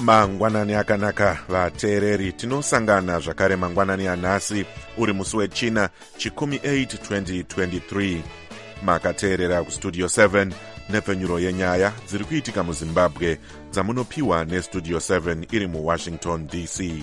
mangwanani akanaka vateereri, tinosangana zvakare mangwanani anhasi uri musi wechina chikumi 8 2023. makateerera kustudio 7 nepfenyuro yenyaya dziri kuitika muzimbabwe dzamunopiwa nestudio 7 iri muwashington dc.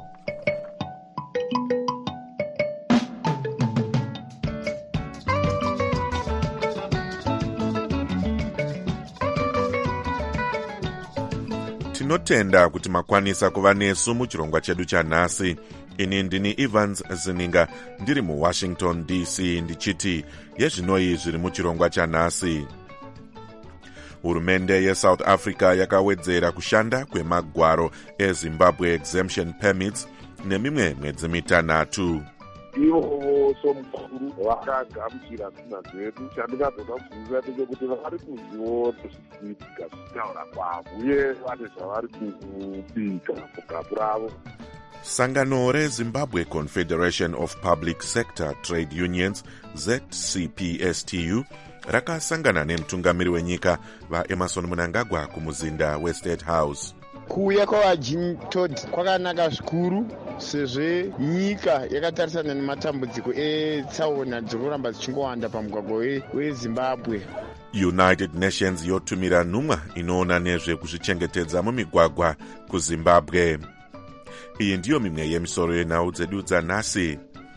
tinotenda kuti makwanisa kuva nesu muchirongwa chedu chanhasi. ini ndini Evans Zininga ndiri muwashington dc ndichiti yezvinoi zviri muchirongwa chanhasi. hurumende yeSouth Africa yakawedzera kushanda kwemagwaro eZimbabwe exemption permits nemimwe mwedzi mitanhatu. ivo somukuru vakagamuchira sina dzedu. chandingagona kubvunza ndechekuti vari kuzviona zvichiitika zvichitaura kwavo uye vane zvavari kubika mugabu ravo. sangano reZimbabwe Confederation of Public Sector Trade Unions ZCPSTU rakasangana nemutungamiri wenyika vaEmmerson Mnangagwa kumuzinda weState House. kuuya kwavaJim Todd kwakanaka zvikuru sezvo nyika yakatarisana nematambudziko etsaona dzinoramba dzichingowanda pamugwagwa weZimbabwe. United Nations yotumira nhumwa inoona nezvekuzvichengetedza mumigwagwa kuZimbabwe. iyi ndiyo mimwe yemisoro yenhau dzedu dzanhasi.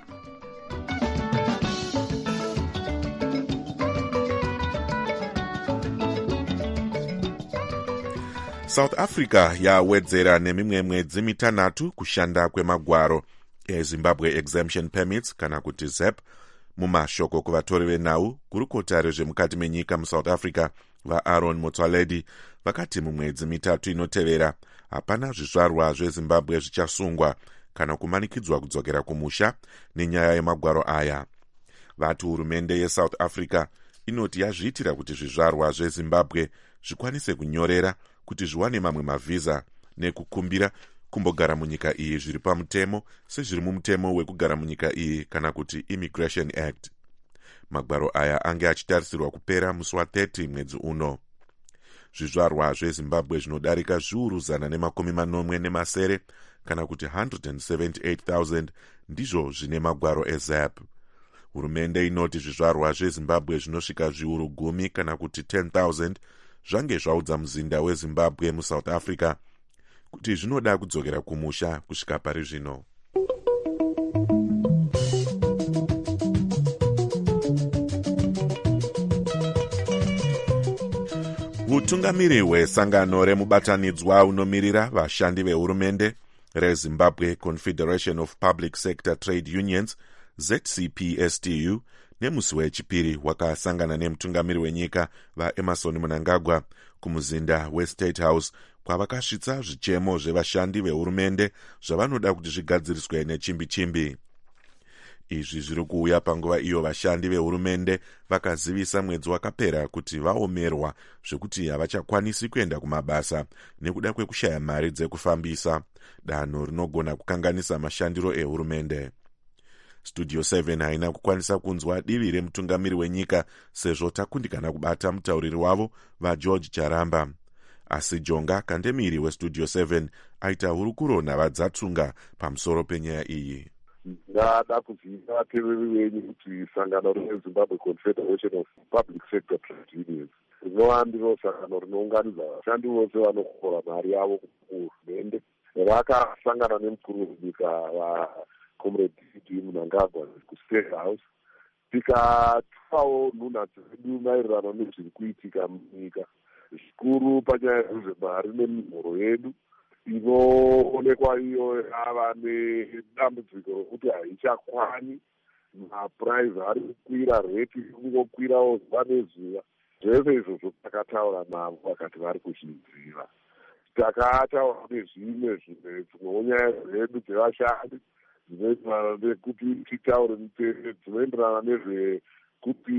South Africa yawedzera nemimwe mwedzi mitanhatu kushanda kwemagwaro eZimbabwe exemption permits kana kuti ZEP. mumashoko kuvatori venhau, gurukota rezvemukati menyika muSouth Africa vaAaron Motsoaledi vakati mumwedzi mitatu inotevera hapana zvizvarwa zveZimbabwe zvichasungwa kana kumanikidzwa kudzokera kumusha nenyaya yemagwaro aya. vati hurumende yeSouth Africa inoti yazviitira kuti zvizvarwa zveZimbabwe zvikwanise kunyorera kuti zviwane mamwe mavhiza nekukumbira kumbogara munyika iyi zviri pamutemo sezviri mumutemo wekugara munyika iyi kana kuti Immigration Act. magwaro aya ange achitarisirwa kupera musi wa30 mwedzi uno. zvizvarwa zveZimbabwe zvinodarika zviuru 180 kana kuti 178,000 ndizvo zvine magwaro eZAP. hurumende inoti zvizvarwa zveZimbabwe zvinosvika zviuru 10 kana kuti 10,000 zvange zvaudza muzinda weZimbabwe muSouth Africa kuti zvinoda kudzokera kumusha kusvika pari zvino. utungamiri hwesangano remubatanidzwa unomirira vashandi vehurumende reZimbabwe Confederation of Public Sector Trade Unions ZCPSTU nemusi wechipiri wakasangana nemutungamiri wenyika vaEmmerson Mnangagwa kumuzinda weState House kwavakasvitsa zvichemo zvevashandi vehurumende zvavanoda kuti zvigadziriswe nechimbi-chimbi. izvi zviri kuuya panguva iyo vashandi vehurumende vakazivisa mwedzi wakapera kuti vaomerwa zvekuti havachakwanisi kuenda kumabasa nekuda kwekushaya mari dzekufambisa, danho rinogona kukanganisa mashandiro ehurumende. studio 7 haina kukwanisa kunzwa divi remutungamiri wenyika sezvo takundikana kubata mutauriri wavo vaGeorge Charamba. asi Jonga Kandemiri westudio 7 aita hurukuro navadzatsunga pamusoro penyaya iyi. ndada kuzivisa vateereri venyu kuti sangano reZimbabwe Confederation of Public Sector Trade Unions rinova ndiro sangano rinounganidza vashandi vose vanokora mari yavo kuhurumende. vakasangana nemukuru wenyika vaComrade Mnangagwa kuState House tikatupawo nhunha dzedu maererano nezviri kuitika munyika, zvikuru panyaya dzezvemari nemihoro yedu inoonekwa iyo yava nedambudziko rokuti haichakwani. mapuraizi ari kukwira, reti iri kungokwirawo zuva nezuva. zvese izvozvo takataura navo vakati vari kuzvidziva. takataura nezvimwe dzimwewo nyaya dzedu dzevashandi dzinoenderana nekuti titaure mutemo dzinoenderana nezvekuti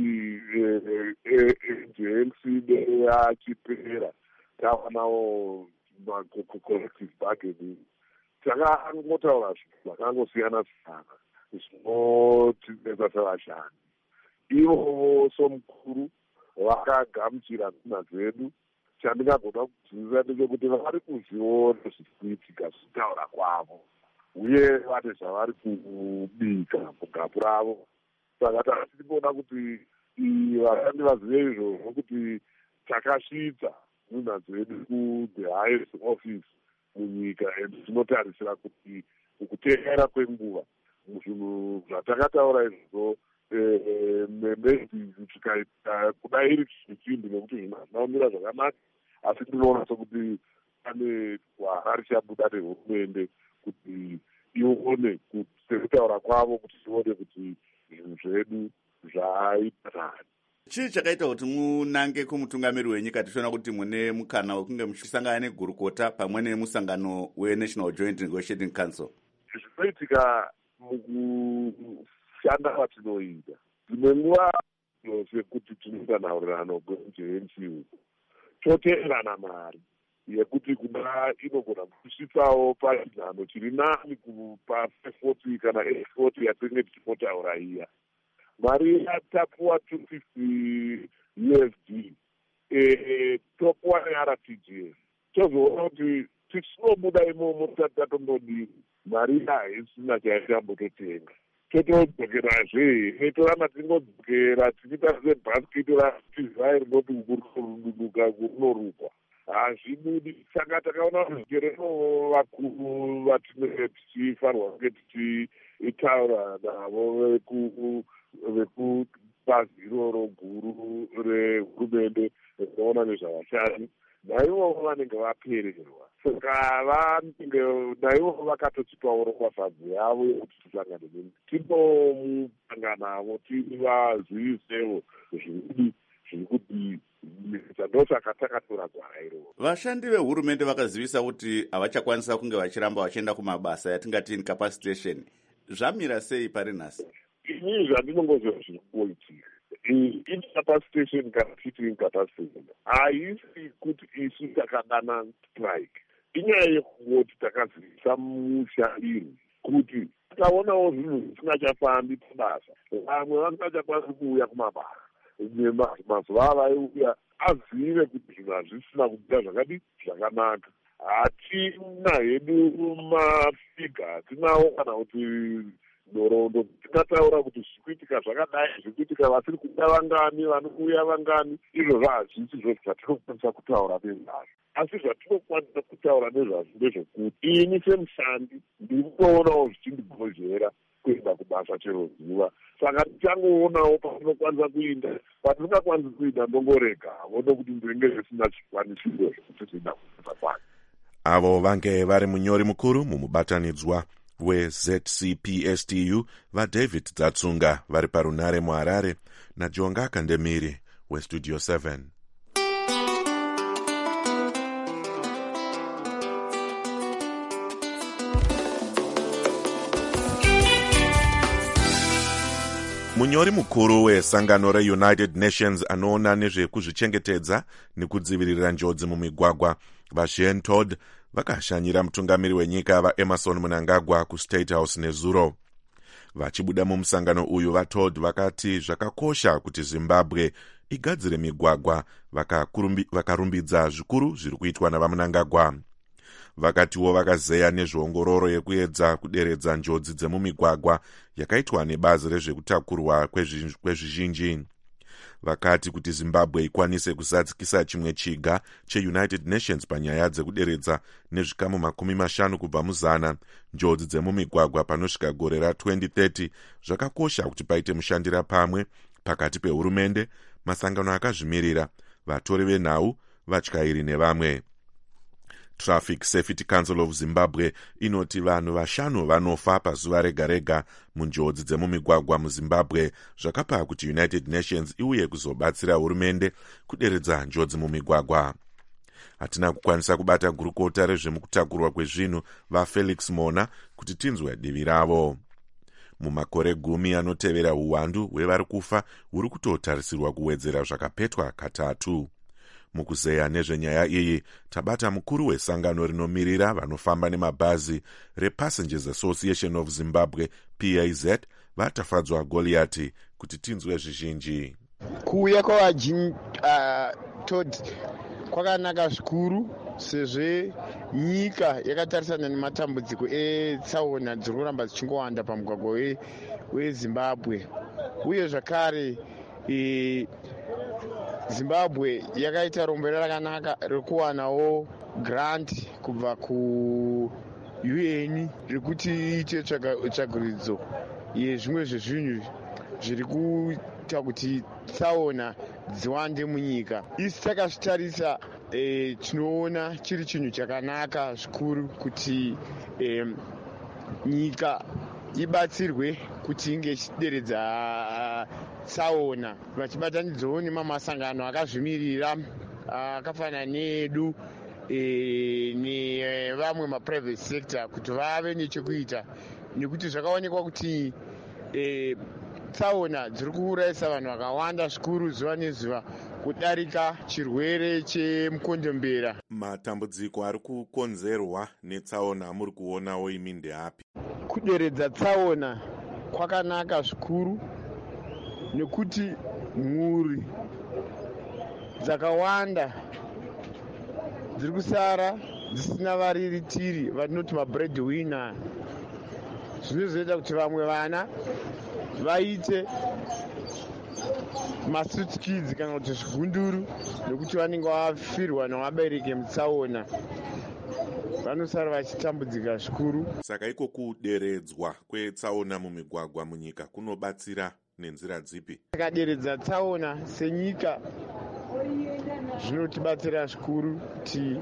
JLC yachipera tavanawo collective bargaining. takangotaura zvinhu zvakangosiyana siyana zvinotidetsa sevashandi. ivo somukuru vakagamuchira nhunha dzedu. chandingagona kudzidzisa ndechekuti vari kuzviona zviri kuitika zvitaura kwavo uye vane zvavari kubika mugapu ravo. Saka tachitiboda kuti vashandi vazive izvozvo kuti takasvitsa nhunha dzedu ku-the highest office munyika, and tinotarisira kuti mukuteera kwenguva zvinhu zvatakataura izvozvo maybe tikaita kudai iri chimbi nekuti zvinhu hazvinaumira zvakanaka, asi tinoona sokuti pane gwara richabuda rehurumende kuti ione sekutaura kwavo kuti ione kuti zvinhu zvedu zvaita. Chii chakaita kuti munange kumutungamiri wenyika tichiona kuti mune mukana wekunge muchisangana negurukota pamwe nemusangano weNational Joint Negotiating Council? Zvinoitika mukushanda kwatinoita dzimwe nguva sekuti tinoita nhaurirano gwenjenchi toteerana mari yekuti kuda inogona kusvitsawo pachinhano chiri nani pa40 kana 40 yatinenge tichipotaura iya. Mari yatapuwa 250 USD topuwa neRTGS, tozoona kuti tichinobuda imomo tatombodini mari haisina chaitambototenga, totodzokerazve toramba tingodzokera tichiita sebhasikiti ratizai rinoti kurududuka kurunorukwa hazvibudi. Saka takaona zvigerero vakuru vatinenge tichifanirwa kunge tichitaura navo vekubazi iroro guru rehurumende rinoona nezvavashandi, naivovo vanenge vapererwa. Saka naivovo vakatotipawo rokwasadzo yavo yekuti tisangane nemi, tinomupanga navo tivazivisevo zviri kuti ndosaka takatora gwara iroro. Vashandi vehurumende vakazivisa kuti havachakwanisa kunge vachiramba vachienda kumabasa yatingati incapacitation. Zvamira sei pari nhasi? Inini zvandinongoziva zviri kuitika incapacitation kana titi incapacitation haisi kuti isu takadana strike, inyaya yekungoti takazivisa mushandiri kuti takaonawo zvinhu zvisingachafambi pabasa, vamwe vasingachakwanisi kuuya kumabasa, mazuva avaiuya azive kuti zvinhu hazvisina kubuda zvakadi zvakanaka. Hatina hedu mafiga, hatinawo kana kuti nhoroondo tingataura kuti zvikuitika zvakadai, zvikuitika vasiri kuuya vangani, vanouya vangani, izvozvo hazvisi zvo zvatinokwanisa kutaura nezvazvo. Asi zvatinokwanisa kutaura nezvazvo ndezvokuti ini semushandi ndinoonawo zvichindigozhera kuenda kubasa chero zuva. Saka tichangoonawo patinokwanisa kuinda, patisingakwanisi kuinda ndongorega nokuti ndinenge zvisina zvikwanisiro zvekuti zvinda kuita kwayo. Avo vange vari munyori mukuru mumubatanidzwa weZCPSTU vaDavid Dzatsunga vari parunare muHarare naJonga Kandemiri weStudio 7. Munyori mukuru wesangano reUnited Nations anoona nezvekuzvichengetedza nekudzivirira njodzi mumigwagwa vaShane Todd vakashanyira mutungamiri wenyika vaEmerson Mnangagwa kuState House nezuro. Vachibuda mumusangano uyu vaTodd vakati zvakakosha kuti Zimbabwe igadzire migwagwa, vakarumbidza zvikuru zviri kuitwa navaMnangagwa. Vakatiwo vakazeya nezveongororo yekuedza kuderedza njodzi dzemumigwagwa yakaitwa nebazi rezvekutakurwa kwezvizhinji. Vakati kuti Zimbabwe ikwanise kuzadzikisa chimwe chiga cheUnited Nations panyaya dzekuderedza nezvikamu 50 kubva muzana njodzi dzemumigwagwa panosvika gore ra2030, zvakakosha kuti paite mushandira pamwe pakati pehurumende, masangano akazvimirira, vatori venhau, vatyairi nevamwe. Traffic Safety Council of Zimbabwe inoti vanhu 5 vanofa pazuva rega rega munjodzi dzemumigwagwa muZimbabwe, zvakapa kuti United Nations iuye kuzobatsira hurumende kuderedza njodzi mumigwagwa. Hatina kukwanisa kubata gurukota rezvemukutakurwa kwezvinhu vaFelix Mona kuti tinzwe divi ravo. Mumakore 10 anotevera uwandu hwevari kufa huri kutotarisirwa kuwedzera zvakapetwa katatu. Mukuzeya nezvenyaya iyi tabata mukuru wesangano rinomirira vanofamba nemabhazi rePassengers Association of Zimbabwe PAZ vatafadzwa Goliati kuti tinzwe zvizhinji. Kuuya kwavaJim Todd kwakanaka zvikuru sezvo nyika yakatarisana nematambudziko etsaona dziri kuramba dzichingowanda pamugwagwa wezimbabwe, uye zvakare zimbabwe yakaita rombero rakanaka rekuwanawo grant kubva kuUN rekuti iite tsvaguridzo yezvimwe zvezvinhu zviri kuita kuti tsaona dziwande munyika. Isi takazvitarisa tinoona chiri chinhu chakanaka zvikuru kuti nyika ibatsirwe kuti inge ichideredza tsaona vachibatanidzawo nemamasangano akazvimirira akafanana needu nevamwe maprivate sector kuti vave nechekuita, nekuti zvakaonekwa kuti tsaona dziri kuurayisa vanhu vakawanda zvikuru zuva nezuva kudarika chirwere chemukondombera. Matambudziko ari kukonzerwa netsaona muri kuonawo imi ndeapi? Kuderedza tsaona kwakanaka zvikuru nekuti mhuri dzakawanda dziri kusara dzisina variritiri vatinoti mabreadwinner, zvinozoita kuti vamwe vana vaite mastreet kids kana kuti zvigunduru, nekuti vanenge vafirwa nevabereki mutsaona, vanosara vachitambudzika zvikuru. Saka iko kuderedzwa kwetsaona mumigwagwa munyika kunobatsira nenzira dzipi? Takaderedza tsaona senyika zvinotibatsira zvikuru kuti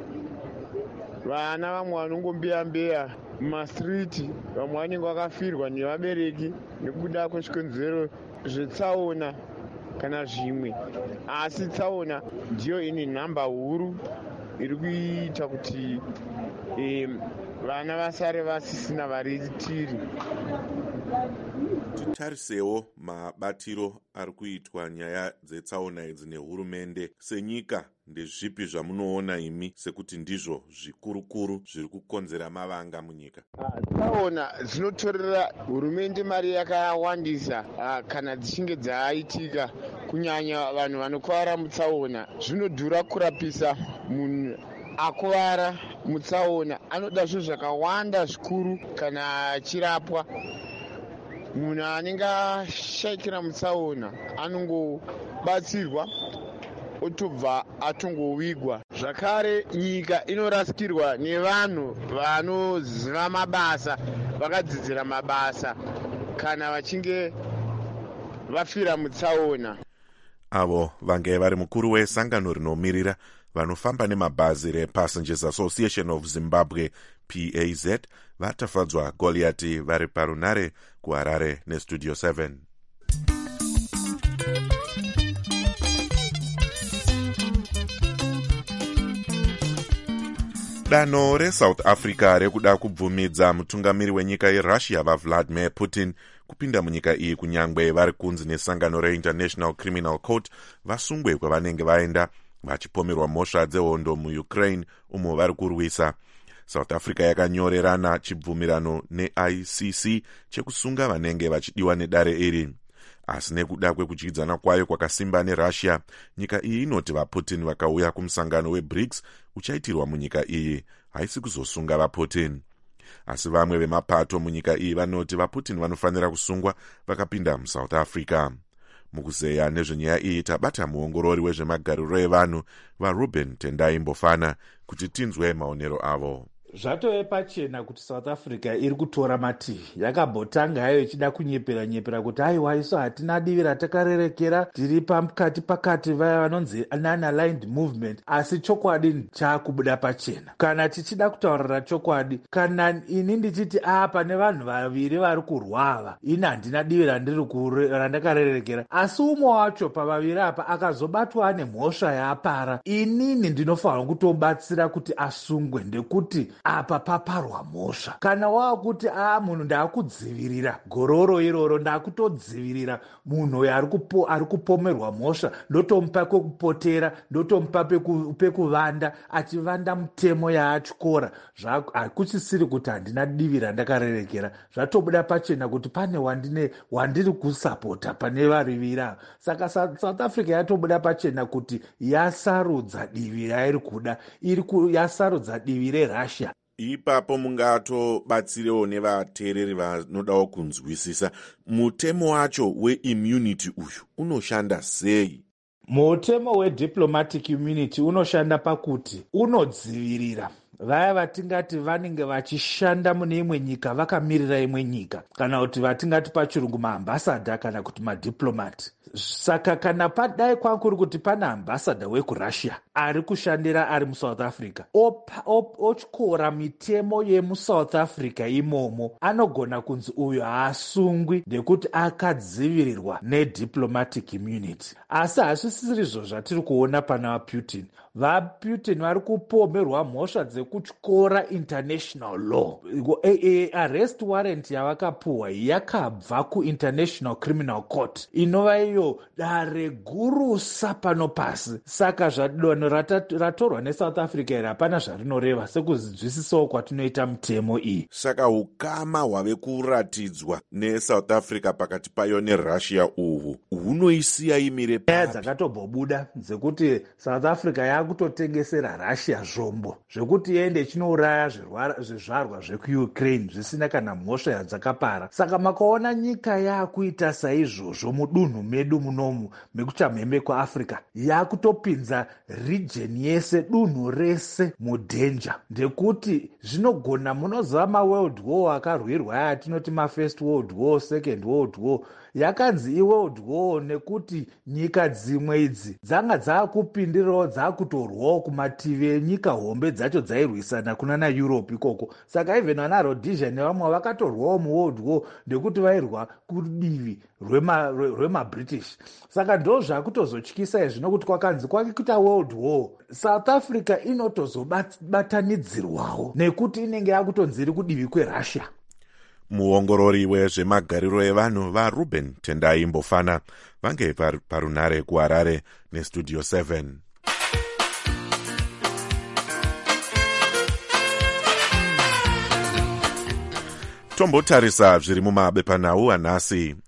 vana vamwe vanongombeya mumastriti, vamwe vanenge vakafirwa nevabereki nekuda kwezvikonzero zvetsaona kana zvimwe, asi tsaona ndiyo ine nhamba huru iri kuita kuti vana vasare vasisina variritiri. Titarisewo mabatiro ari kuitwa nyaya dzetsaona idzi nehurumende. Senyika ndezvipi zvamunoona imi sekuti ndizvo zvikurukuru zviri kukonzera mavanga munyika? Tsaona dzinotorera hurumende mari yakawandisa kana dzichinge dzaitika, kunyanya vanhu vanokuvara mutsaona. Zvinodhura kurapisa munhu akuvara mutsaona, anoda zvinhu zvakawanda zvikuru kana achirapwa. Munhu anenge ashaikira mutsaona anongobatsirwa otobva atongowigwa. Zvakare nyika inorasikirwa nevanhu vanoziva mabasa, vakadzidzira mabasa kana vachinge vafira mutsaona. Avo vange vari mukuru wesangano rinomirira vanofamba nemabhazi rePassengers Association of Zimbabwe PAZ vatafadzwa Goliati vari parunare kuHarare neStudio 7. Danho reSouth Africa rekuda kubvumidza mutungamiri wenyika yeRussia vaVladimir Putin kupinda munyika iyi kunyangwe vari kunzi nesangano reInternational Criminal Court vasungwe kwavanenge vaenda vachipomerwa mhosva dzehondo muUkraine umo vari kurwisa. South Africa yakanyorerana chibvumirano neICC chekusunga vanenge vachidiwa nedare iri. Asi nekuda kwekudyidzana kwayo kwakasimba neRussia, nyika iyi inoti vaPutin vakauya kumusangano weBRICS uchaitirwa munyika iyi haisi kuzosunga vaPutin. Asi vamwe vemapato munyika iyi vanoti vaPutin vanofanira kusungwa vakapinda muSouth Africa. Mukuzeya nezvenyaya iyi tabata muongorori wezvemagariro evanhu vaRuben Tendai Mbofana kuti tinzwe maonero avo. Zvatove pachena kuti South Africa iri kutora mativi. Yakambotanga hayo ichida kunyepera kuti aiwa isu hatina divi ratakarerekera, tiri pakati vaya vanonzi non-aligned movement, asi chokwadi chaakubuda pachena. Kana tichida kutaurira chokwadi, kana ini ndichiti pane vanhu vaviri vari kurwava, ini handina divi randakarerekera, asi umwe wacho pavaviri apa akazobatwa nemhosva yaapara, inini ndinofanira kutobatsira kuti asungwe, ndekuti apa paparwa mhosva. Kana wakuti munhu ndaakudzivirira gororo iroro, ndaakutodzivirira munhu uyo ari kupomerwa mhosva, ndotomupa kwekupotera, ndotomupa pekuvanda, achivanda mutemo yaatyora, hakuchisiri kuti handina divi randakarerekera. Zvatobuda pachena kuti pane wandiri kusapota pane varivira. Saka South Africa yatobuda pachena kuti yasarudza divi rairi kuda, yasarudza divi reRussia. Ipapo mungatobatsirewo nevateereri vanodawo kunzwisisa mutemo wacho weimmunity uyu unoshanda sei? Mutemo wediplomatic immunity unoshanda pakuti unodzivirira vaya vatingati vanenge vachishanda mune imwe nyika vakamirira imwe nyika, kana kuti vatingati pachirungu maambasada kana kuti madiplomat. Saka kana padai kwakuri kuti pana ambasada wekurussia ari kushandira ari muSouth Africa, otyora mitemo yemuSouth Africa imomo, anogona kunzi uyo haasungwi nekuti akadzivirirwa nediplomatic immunity. Asi hazvisiri izvo zvatiri kuona pana vaPutin. VaPutin vari kupomerwa mhosva dzekutyora international law. Arrest warrant yavakapuhwa yakabva kuInternational Criminal Court, inova iyo dare gurusa pano pasi. Saka zvadanho ratorwa neSouth Africa iri hapana zvarinoreva sekuzvinzwisisawo kwatinoita mitemo iyi. Saka ukama hwave kuratidzwa neSouth Africa pakati payo neRussia uhu hunoisiya imire papi? Nyaya dzakatobobuda dzekuti South Africa yakutotengesera Russia zvombo zvekuti iende chinouraya zvizvarwa zvekuUkraine zvisina kana mhosva yadzakapara. Saka makaona nyika yakuita saizvozvo mudunhu medu munomu mekuchamhembe kwaAfrica, yakutopinza region yese, dunhu rese mudenja, ndekuti zvinogona, munoziva maworld war akarwirwa atinoti mafirst world war, second world war, yakanzi iworld war nekuti nyika dzimwe idzi dzanga dzaakupindirawo dzaakutorwawo kumativi enyika hombe dzacho dzairwisana kuna naEurope ikoko. Saka even vana Rhodesia nevamwe vakatorwawo muworld war ndekuti vairwa kudivi rwemaBritish. Saka ndo zvakutozotyisa izvi, nokuti kwakanzi kwakikuita world war, South Africa inotozobatanidzirwawo nekuti inenge yakutonzi iri kudivi kweRussia. Muongorori wezvemagariro evanhu vaRuben Tendai Mbofana vange parunare kuHarare neStudio 7. Tombotarisa zviri mumabepanhau anhasi.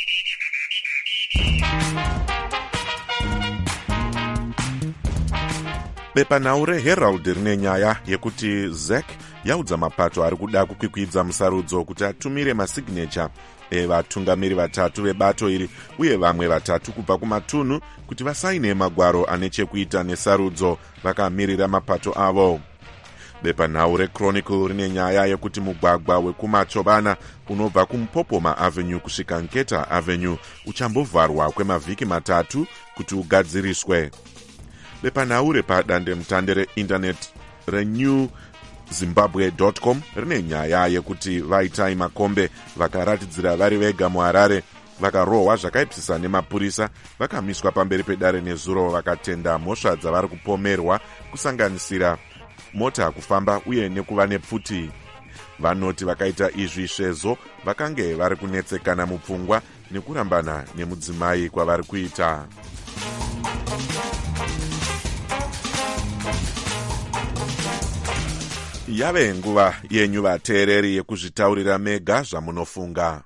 Bepanhau reHerald rine nyaya yekuti ZEC yaudza mapato ari kuda kukwikwidza musarudzo kuti atumire masignature evatungamiri vatatu vebato iri uye vamwe vatatu kubva kumatunhu kuti vasaine magwaro ane chekuita nesarudzo vakamirira mapato avo. Bepanhau reChronicle rine nyaya yekuti mugwagwa wekumachovana unobva kuMupopoma Avenue kusvika Nketa Avenue uchambovharwa kwemavhiki matatu kuti ugadziriswe. Bepanhau repadandemutande reinternet renewzimbabwe.com rine nyaya yekuti Vaitai Makombe vakaratidzira vari vega muHarare vakarohwa zvakaipisisa nemapurisa vakamiswa pamberi pedare nezuro vakatenda mhosva dzavari kupomerwa kusanganisira mota kufamba uye nekuva nepfuti. Vanoti vakaita izvi svezvo vakange vari kunetsekana mupfungwa nekurambana nemudzimai kwavari kuita. Yave nguva yenyu vateereri yekuzvitaurira mega zvamunofunga.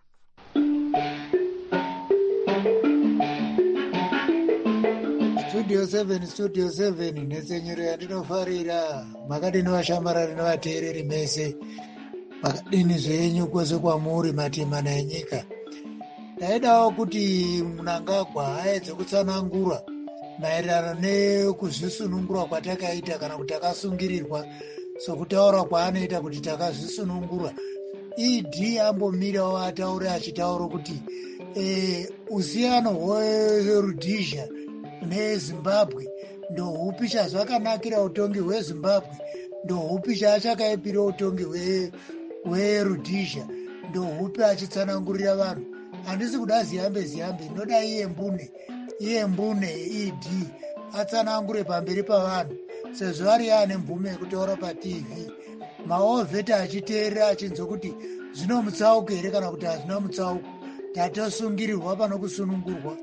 Studio 7 netsenyero yandinofarira. Makadini vashamarari nevateereri mese, makadini zvenyu kwese kwamuri matemana enyika. Ndaidawo kuti Mnangagwa aedze kutsanangura maererano nekuzvisunungura kwatakaita kana kuti takasungirirwa sokutaura kwaanoita kuti takazvisunungura. ED ambomirawo ataure achitaura kuti usiyano hweRhodesia neZimbabwe ndohupi chazvakanakira utongi hweZimbabwe, ndohupi chaachakaipira utongi hweRhodesia, ndohupi achitsanangurira vanhu. Handisi kuda ziyambe, ndoda iye mbune ED atsanangure pamberi pavanhu. sezvo ari ane mvume yekutaura patv, maovheti achiteerera achinzwa kuti zvino mutsauko here kana kuti hazvina mutsauko, tatosungirirwa pano kusunungurwa.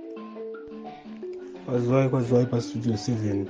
Kwaziwai pastudio 7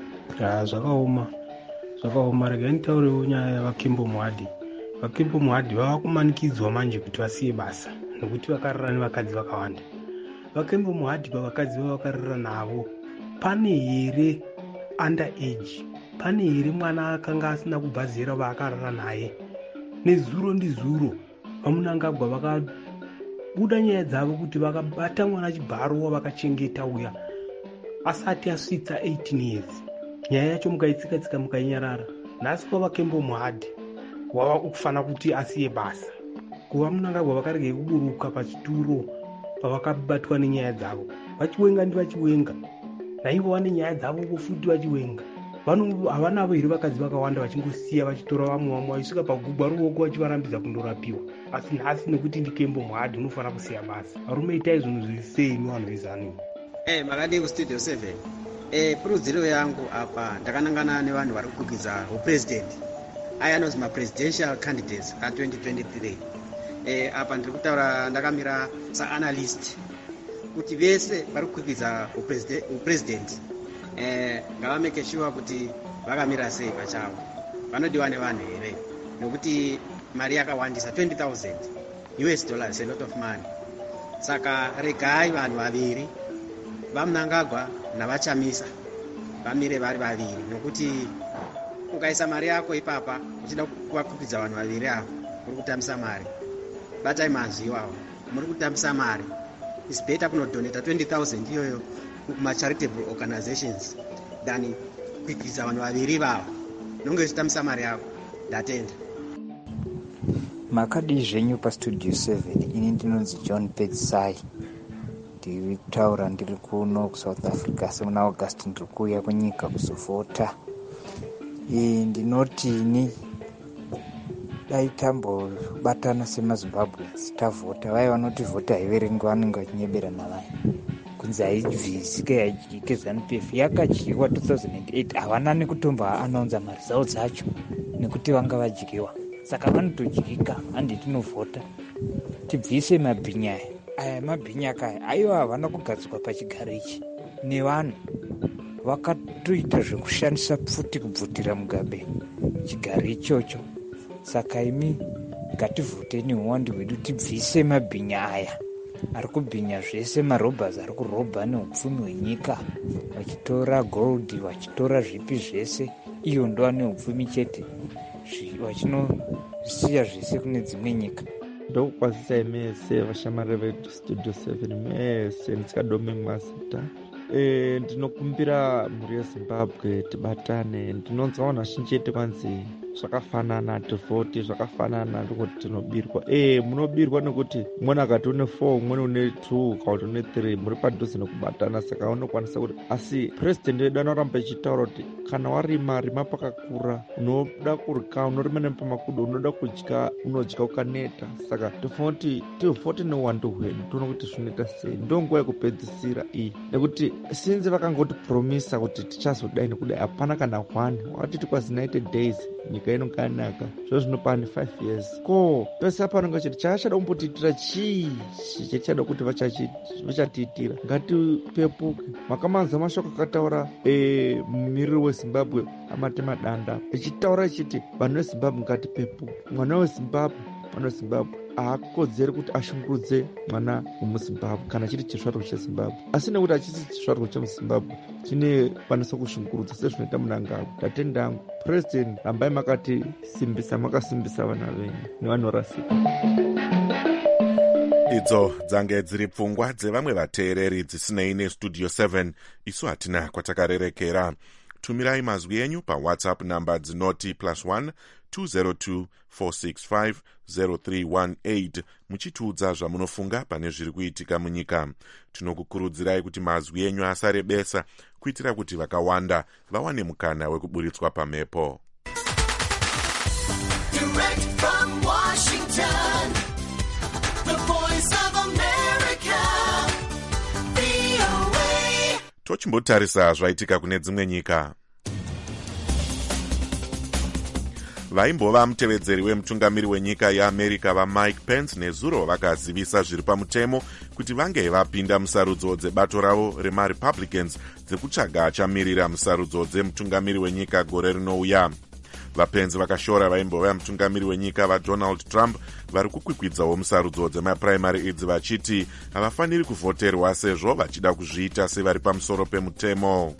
zvakaoma. Regai nditaurewo nyaya yavakembo muhadhi. Vakembo muhadhi vava kumanikidzwa manje kuti vasiye basa nekuti vakarara nevakadzi vakawanda. Vakembo muhadhi pavakadzi vavakarara navo, pane here underage? Pane here mwana akanga asina kubva zera vaakarara naye? Nezuro ndizuro vamunangagwa vakabuda nyaya dzavo kuti vakabata mwana chibharo wavakachengeta uya asati asvitsa 18 years. Nyaya yacho mukaitsika mukainyarara. Nhasi pavakembo muhadhi wava kufana kuti asiye basa. Kuva munangagwa vakaregei kuburuka pachituro pavakabatwa nenyaya dzavo. Vachiwenga ndivachiwenga, naivo vane nyaya dzavo futi vachiwenga. Havanavo here vakadzi vakawanda vachingosiya vachitora vamwe vaisvika pagugwa ruoko vachivarambidza kundorapiwa. Asi nhasi nekuti ndikembo muhadhi unofana kusiya basa. Varume itai zvinhu zvisei nevanhu vezanu. Makadii kustudio 7. Purudziro yangu apa ndakanangana nevanhu vari kukwikwiza upresident. Aya anonzi mapresidential candidates a2023. Apa ndiri kutaura ndakamira saanalyst kuti vese vari kukwikwiza upresident ngavameke sure kuti vakamira sei pachavo, vanodiwa nevanhu here, nekuti mari yakawandisa 20,000 US dollars, a lot of money. Saka regai vanhu vaviri vamunangagwa navachamisa vamire vari vaviri, nokuti ukaisa mari yako ipapa uchida kuvakwikidza vanhu vaviri avo uri kutambisa mari. Batai manzwi iwawo, muri kutambisa mari. It's better kunodonata 20,000 iyoyo kuma-charitable organizations than kukwikwiza vanhu vaviri vavo nonge uchitambisa mari yako. Ndatenda. Makadii zvenyu pastudio 7. Ini ndinonzi John Petsai, ndiri kutaura ndiri kuno kuSouth Africa. Semuna August ndiri kuuya kunyika kuzovhota. Ndinoti ini dai tambobatana semaZimbabweans tavhota. Vai vanoti vhota haiverengi vanenge vachinyebera navai kunzi haibvisike yadyike ZANU-PF yakadyiwa 2008. Havana nekutomba anonza maresults acho nekuti vanga vadyiwa, saka vanotodyika. Handi tinovhota tibvise mabhinya aya. Mabhinya kaya aiwa havana kugadzikwa pachigaro ichi nevanhu vakatoita zvekushandisa pfuti kubvutira Mugabe chigaro ichocho. Saka imi ngativhoteni uwandi hwedu tibvise mabhinya aya ari kubhinya zvese, marobhas ari kurobha neupfumi hwenyika, vachitora gold, vachitora zvipi zvese. Iyo ndo ane upfumi chete, vachinosiya zvese kune dzimwe nyika. Ndokukwazisai mese vashamari vedu studio 7 mese ndikadome mazita. Ndinokumbira mhuri yeZimbabwe tibatane. Ndinonzwa vanhu vazhinji chete kwanzi zvakafanana, tivhoti zvakafanana, ndikuti tinobirwa. Munobirwa nekuti umweni akati une 4 umweni une 2 kauti une 3 muri padhuze nekubatana. Saka unokwanisa kuti, asi president wedu anoramba ichitaura kuti kana warima rima pakakura, unoda kurya unorima nepamakudo, unoda kudya unodya ukaneta. Saka tifoti tivhoti neuwandu hwedu tione kuti zvinoita sei. Ndonguva yekupedzisira iyi, nekuti sinzi vakangoti promisa kuti tichazodai nekudai, hapana kana 1 wakatiti kwazi 90 days nyika inokanaka. Zvozvinopani 5 years ko pese apanonga chiti chaachada kumbotiitira chii chachada kuti vachatiitira. Ngatipepuke. Makamanza mashoko akataura mumiriri weZimbabwe Amatema Danda echitaura echiti vanhu veZimbabwe ngatipepuke. Mwana weZimbabwe, mwana weZimbabwe haakodzeri kuti ashungurudze mwana wemuZimbabwe kana chiri chisvarwo cheZimbabwe. Asi nekuti hachisi chisvarwo chemuZimbabwe chine kwanisa kushungurudza sezvinoita Mnangagwa. Tatendangu president, rambai makati simbisa, makasimbisa vana venyu nevanorasika. Idzo dzange dziri pfungwa dzevamwe vateereri dzisinei nestudio 7. Isu hatina kwatakarerekera. Tumirai mazwi enyu paWhatsApp namba dzinoti +1 202 465 0318 muchitiudza zvamunofunga pane zviri kuitika munyika. Tinokukurudzirai kuti mazwi enyu asarebesa kuitira kuti vakawanda vawane mukana wekuburitswa pamhepo. Direct from Washington, the voice of America, VOA. Tochimbotarisa zvaitika kune dzimwe nyika. vaimbova mutevedzeri wemutungamiri wenyika yeamerica vaMike Pence nezuro vakazivisa zviri pamutemo kuti vange vapinda musarudzo dzebato ravo remarepublicans dzekutsvaga achamirira musarudzo dzemutungamiri wenyika gore rinouya. VaPence vakashora vaimbova mutungamiri wenyika vaDonald Trump vari kukwikwidzawo musarudzo dzemapuraimari idzi vachiti havafaniri kuvhoterwa sezvo vachida kuzviita sevari pamusoro pemutemo.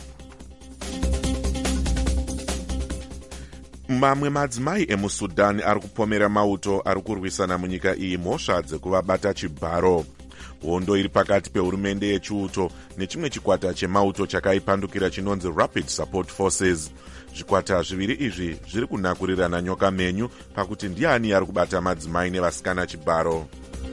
Mamwe madzimai emuSudan ari kupomera mauto ari kurwisana munyika iyi mhosva dzekuvabata chibharo. Hondo iri pakati pehurumende yechiuto nechimwe chikwata chemauto chakaipandukira chinonzi Rapid Support Forces. Zvikwata zviviri izvi zviri kunakurirana nyoka menyu pakuti ndiani ari kubata madzimai nevasikana chibharo.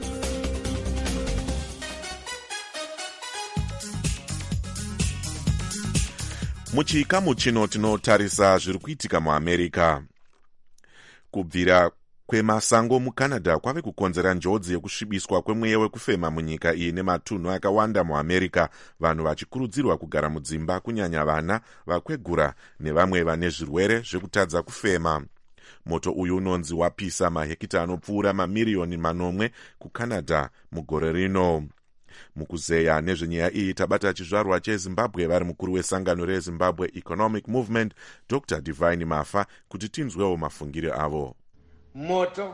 Muchikamu chino tinotarisa zviri kuitika muAmerica. Kubvira kwemasango muCanada kwave kukonzera njodzi yekusvibiswa kwemweya wekufema munyika iyi nematunhu akawanda muAmerica, vanhu vachikurudzirwa kugara mudzimba, kunyanya vana, vakwegura nevamwe vane zvirwere zvekutadza kufema. Moto uyu unonzi wapisa mahekita anopfuura mamiriyoni manomwe kuCanada mugore rino. Mukuzeya nezvenyaya iyi tabata chizvarwa cheZimbabwe vari mukuru wesangano reZimbabwe Economic Movement Dr. Divine Mafa kuti tinzwewo mafungiro avo. Moto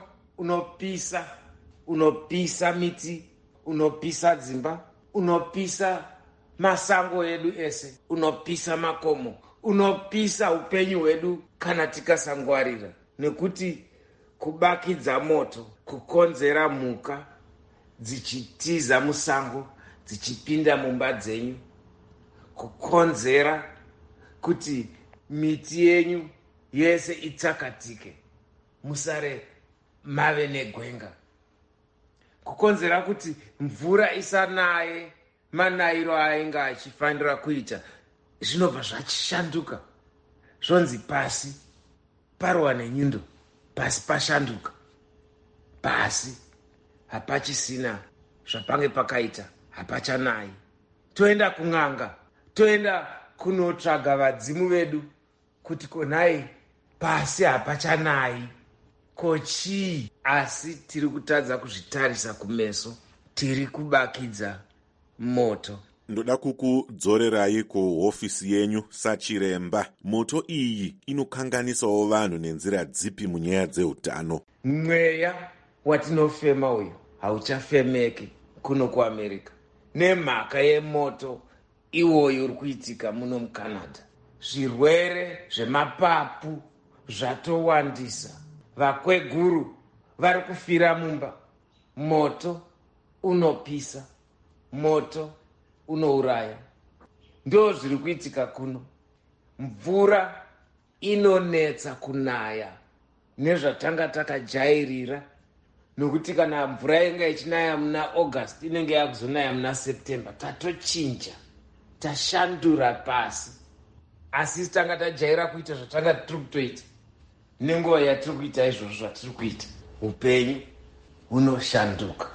unopisa miti, unopisa dzimba, unopisa masango edu ese, unopisa makomo, unopisa upenyu hwedu kana tikasangwarira. Nekuti kubakidza moto kukonzera mhuka dzichitiza musango dzichipinda mumba dzenyu, kukonzera kuti miti yenyu yese itsakatike, musare mave negwenga, kukonzera kuti mvura isanaye manayiro ainge achifanira kuita. Zvinobva zvachishanduka, zvonzi pasi parwa nenyundo, pasi pashanduka, pasi hapachisina zvapange pakaita, hapachanayi. Toenda kun'anga, toenda kunotsvaga vadzimu vedu kuti konai pasi hapachanayi. Kochii? Asi tiri kutadza kuzvitarisa kumeso, tiri kubakidza moto. Ndoda kukudzorerai kuhofisi yenyu sachiremba. Moto iyi inokanganisawo vanhu nenzira dzipi munyaya dzeutano? Mweya watinofema uyu hauchafemeki kuno kuAmerica nemhaka yemoto iwoyo uri kuitika muno muCanada. Zvirwere zvemapapu zvatowandisa, vakweguru vari kufira mumba. Moto unopisa, moto unouraya. Ndo zviri kuitika kuno. Mvura inonetsa kunaya nezvatanga takajairira, nokuti kana mvura inge ichinaya muna August inenge yakuzonaya muna September. Tatochinja, tashandura pasi. Asi tanga tajaira kuita zvatanga tiri kutoita. Nenguva yatiri kuita izvozvo zvatiri kuita, upenyu hunoshanduka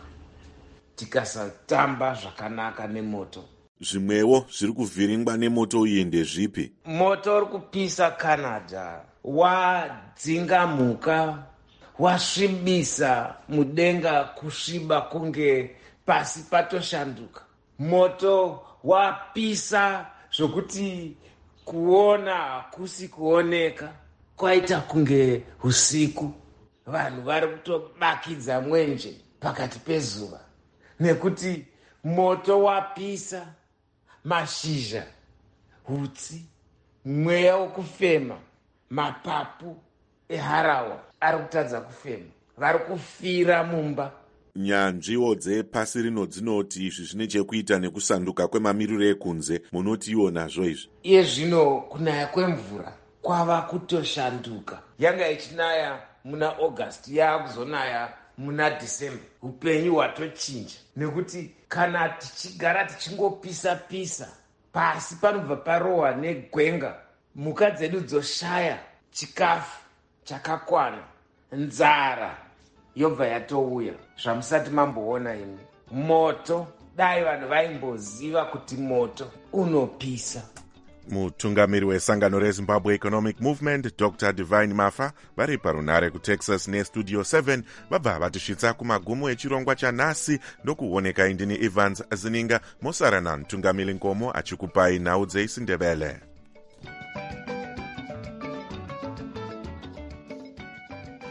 tikasatamba zvakanaka nemoto. Zvimwewo zviri kuvhiringwa nemoto uyu ndezvipi? Moto uri kupisa Canada wadzinga mhuka, wasvibisa mudenga kusviba kunge pasi patoshanduka. Moto wapisa zvokuti kuona hakusi kuoneka, kwaita kunge usiku. Vanhu vari kutobakidza mwenje pakati pezuva nekuti moto wapisa. Mashizha, hutsi, mweya wokufema, mapapu eharawa ari kutadza kufema, vari kufira mumba. Nyanzviwo dzepasi rino dzinoti izvi zvine chekuita nekusanduka kwemamiriro ekunze. Munotiwo nazvo izvi? Iye zvino kunaya kwemvura kwava kutoshanduka. Yanga ichinaya muna August, yaakuzonaya muna December. Upenyu hwatochinja nekuti kana tichigara tichingopisa-pisa, pasi panobva parohwa negwenga, mhuka dzedu dzoshaya chikafu chakakwana, nzara yobva yatouya, zvamusati mamboona imi. Moto, dai vanhu vaimboziva kuti moto unopisa. mutungamiri wesangano rezimbabwe economic movement Dr Divine Mafa vari parunare kuTexas nestudio 7 vabva vatisvitsa kumagumo echirongwa chanhasi ndokuoneka indini Evans Zininga mosarana mutungamiri Nkomo achikupai nhau dzeisindebele.